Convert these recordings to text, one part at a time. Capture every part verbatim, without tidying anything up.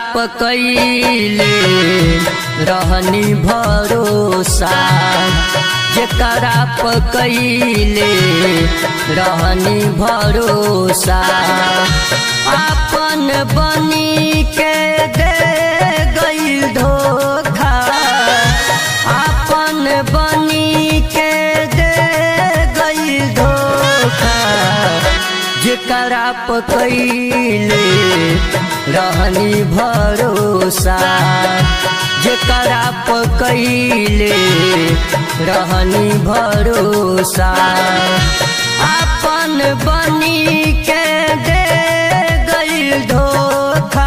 पकैले रहनी भरोसा जेकरा पकैले रहनी भरोसा अपन बनी के दे गइल धोखा अपन बनी के दे गइल धोखा जेकरा पकैले रहनी भरोसा जेकरा पकैले रहनी भरोसा अपन बनी के दे गइल धोखा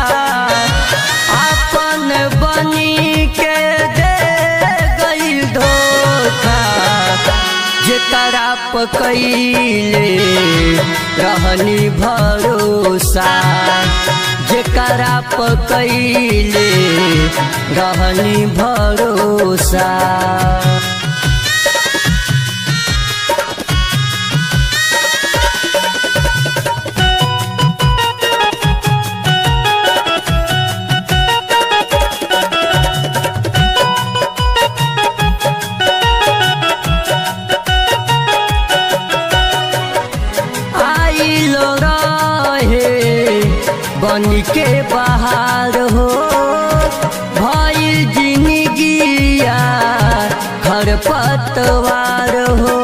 अपन बनी के दे गइल धोखा जेकरा पकैले रहनी भरोसा जेकरा पकैले रहनी भरोसा। बनी के बाहर हो भइल जिंदगिया खरपतवार हो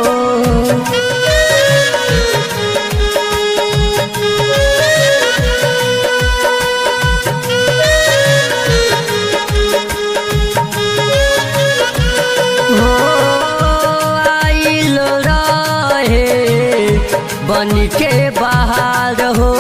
हो आइल रहे बनी के बाहर हो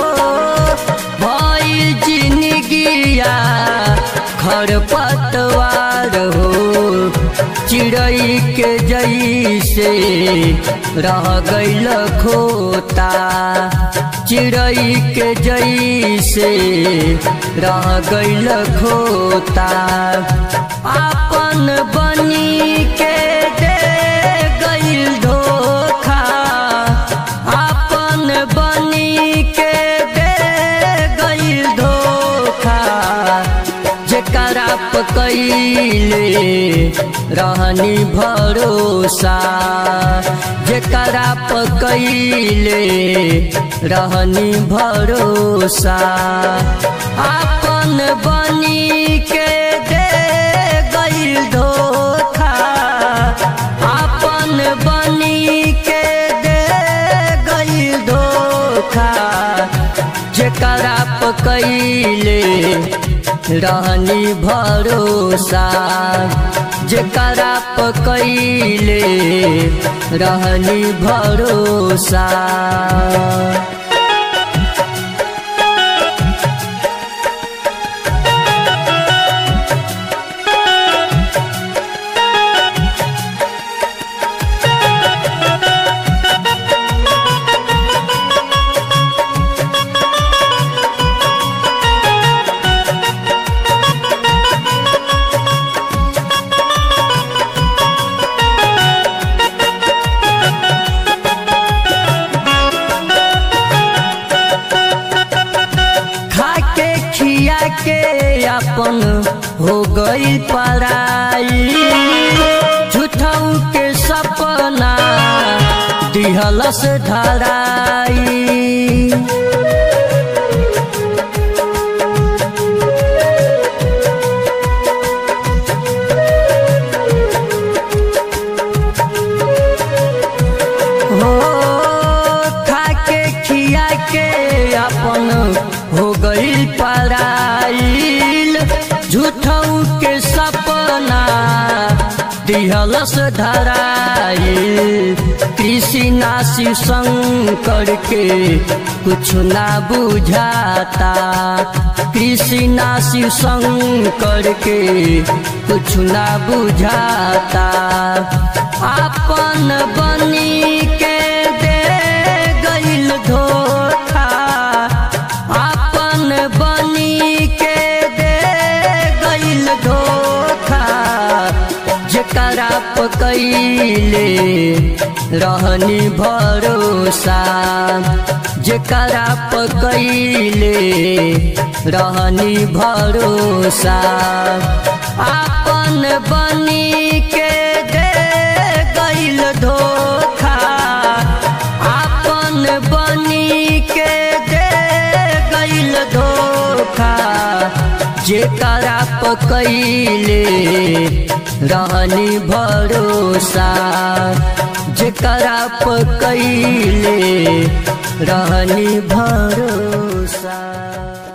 खरपतवार हो चिड़ै के जैसे रह गइल खोता चिड़ै के जैसे रह गइल खोता अपन बनी के दे गइल धोखा अपन बनी के दे गइल धोखा जेकरा पकैले रहनी भरोसा जेकरा पकैले रहनी भरोसा अपन बनी के दे गइल धोखा अपन बनी के दे गइल धोखा जेकरा पकैले रहनी भरोसा जेकरा पकैले रहनी भरोसा। के अपन हो गई पराई झूठऊ के सपना दिहलस धराई हो खा के खिया के अपन हो गई पराइल झूठऊ के सपना दिहलस धराइल कृष्णा शिव शंकर के कुछ ना बुझाता कृष्णा शिव शंकर के कुछ ना बुझाता अपन बनी के दे गइल धोखा अपन बनी के दे गइल धोखा जेकरा पकैले रहनी भरोसा जेकरा पकैले रहनी भरोसा आपन बनी के दे गइल धोखा आपन बनी के दे गइल धोखा जेकरा पकैले रहनी भरोसा जेकरा पकैले रहनी भरोसा।